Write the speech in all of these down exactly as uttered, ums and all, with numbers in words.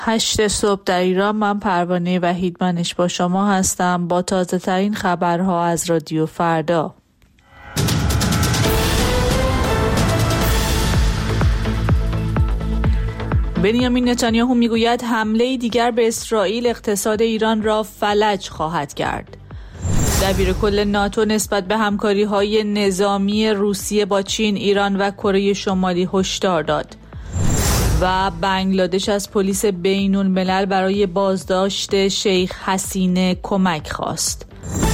هشت صبح در ایران. من پروانه وحیدمنش با شما هستم با تازه ترین خبرها از رادیو فردا. بنیامین نتانیاهو میگوید حمله دیگر به اسرائیل اقتصاد ایران را فلج خواهد کرد. دبیرکل ناتو نسبت به همکاری‌های نظامی روسیه با چین، ایران و کره شمالی هشدار داد. و بنگلادش از پلیس بین الملل برای بازداشت شیخ حسینه کمک خواست.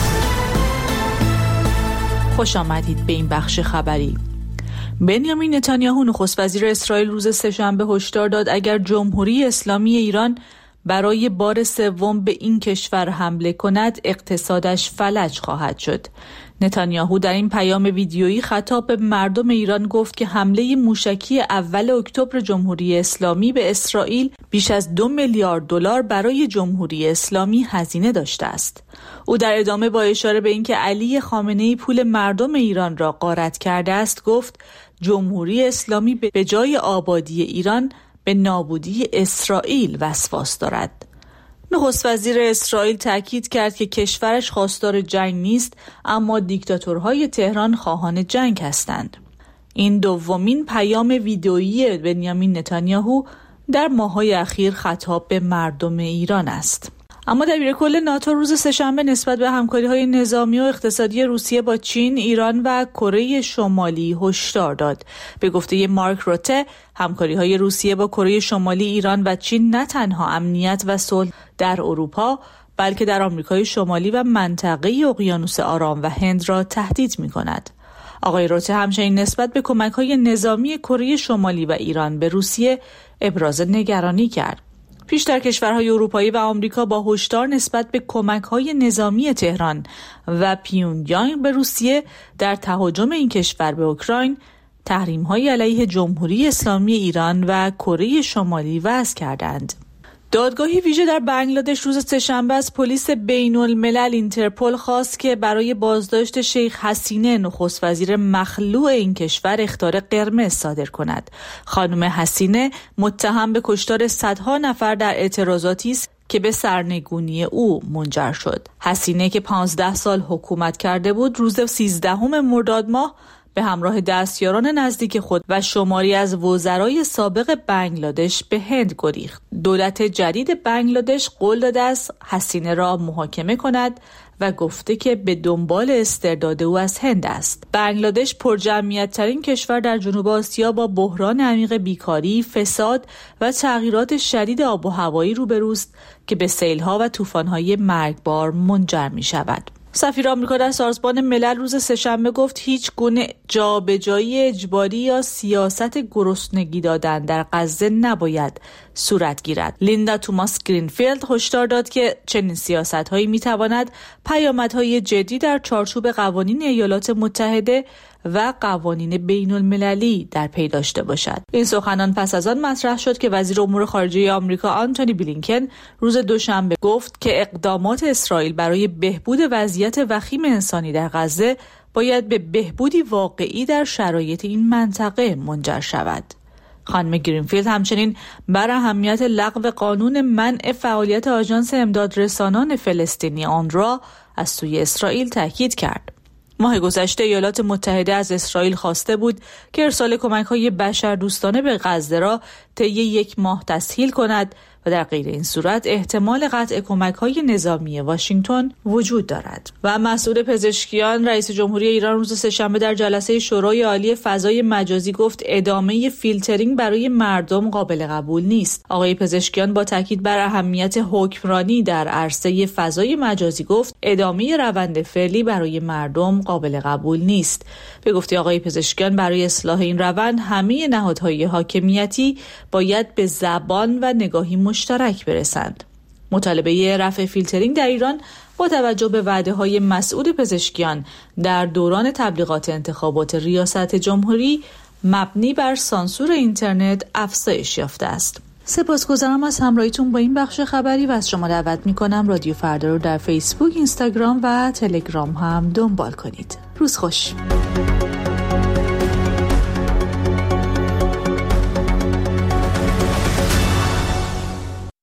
خوش آمدید به این بخش خبری. بنیامین نتانیاهو نخست وزیر اسرائیل روز سه‌شنبه هشدار داد اگر جمهوری اسلامی ایران برای بار سوم به این کشور حمله کند اقتصادش فلج خواهد شد. نتانیاهو در این پیام ویدیویی خطاب به مردم ایران گفت که حمله موشکی اول اکتبر جمهوری اسلامی به اسرائیل بیش از دو میلیارد دلار برای جمهوری اسلامی هزینه داشته است. او در ادامه با اشاره به اینکه علی خامنه‌ای پول مردم ایران را غارت کرده است گفت جمهوری اسلامی به جای آبادی ایران به نابودی اسرائیل وسواس دارد. نخست وزیر اسرائیل تاکید کرد که کشورش خواستار جنگ نیست، اما دیکتاتورهای تهران خواهان جنگ هستند. این دومین پیام ویدئویی بنیامین نتانیاهو در ماه‌های اخیر خطاب به مردم ایران است. اما دبیرکل ناتو روز سه‌شنبه نسبت به همکاری‌های نظامی و اقتصادی روسیه با چین، ایران و کره شمالی هشدار داد. به گفته مارک روته، همکاری‌های روسیه با کره شمالی، ایران و چین نه تنها امنیت و صلح در اروپا، بلکه در آمریکای شمالی و منطقه اقیانوس آرام و هند را تهدید می‌کند. آقای روته همچنین نسبت به کمک‌های نظامی کره شمالی و ایران به روسیه ابراز نگرانی کرد. پیشتر کشورهای اروپایی و آمریکا با هشدار نسبت به کمک‌های نظامی تهران و پیونگیانگ به روسیه در تهاجم این کشور به اوکراین تحریم‌های علیه جمهوری اسلامی ایران و کره شمالی وضع کردند. دادگاهی ویژه در بنگلادش روز سه‌شنبه از پلیس بین الملل اینترپل خواست که برای بازداشت شیخ حسینه نخست وزیر مخلوع این کشور اخطار قرمز صادر کند. خانم حسینه متهم به کشتار صدها نفر در اعتراضاتی است که به سرنگونی او منجر شد. حسینه که پانزده سال حکومت کرده بود روز سیزدهم مرداد ماه به همراه دستیاران نزدیک خود و شماری از وزرای سابق بنگلادش به هند گریخت. دولت جدید بنگلادش قول داده است حسینه را محاکمه کند و گفته که به دنبال استرداد او از هند است. بنگلادش پرجمعیت ترین کشور در جنوب آسیا با بحران عمیق بیکاری، فساد و تغییرات شدید آب و هوایی روبروست که به سیل‌ها و طوفان‌های مرگبار منجر می‌شود. سفیر آمریکا در سازمان ملل روز سه‌شنبه گفت هیچ گونه جابجایی اجباری یا سیاست گرسنگی دادن در غزه نباید صورت گیرد. لیندا توماس گرینفیلد هشدار داد که چنین سیاست‌هایی می‌تواند پیامدهای جدی در چارچوب قوانین ایالات متحده و قوانین بین المللی در پی داشته باشد. این سخنان پس از آن مطرح شد که وزیر امور خارجه آمریکا آنتونی بلینکن روز دوشنبه گفت که اقدامات اسرائیل برای بهبود وضعیت وخیم انسانی در غزه باید به بهبودی واقعی در شرایط این منطقه منجر شود. خانم گرینفیلد همچنین بر اهمیت لغو قانون منع فعالیت آژانس امدادرسانان فلسطینی آنروا از سوی اسرائیل تاکید کرد. ماه گذشته ایالات متحده از اسرائیل خواسته بود که ارسال کمک‌های بشردوستانه به غزه را طی یک ماه تسهیل کند و در غیر این صورت احتمال قطع کمک‌های نظامی واشنگتن وجود دارد. و مسئول پزشکیان رئیس جمهوری ایران روز سه‌شنبه در جلسه شورای عالی فضای مجازی گفت ادامه فیلترینگ برای مردم قابل قبول نیست. آقای پزشکیان با تاکید بر اهمیت حکمرانی در عرصه فضای مجازی گفت ادامه روند فعلی برای مردم قابل قبول نیست. به گفته آقای پزشکیان برای اصلاح این روند همه نهادهای حاکمیتی باید به زبان و نگاهی مشترک برسند. مطالبه رفع فیلترینگ در ایران با توجه به وعده‌های مسئول پزشکیان در دوران تبلیغات انتخابات ریاست جمهوری مبنی بر سانسور اینترنت افزایش یافته است. سپاسگزارم از همراهیتون با این بخش خبری و از شما دعوت می‌کنم رادیو فردا رو در فیسبوک، اینستاگرام و تلگرام هم دنبال کنید. روز خوش.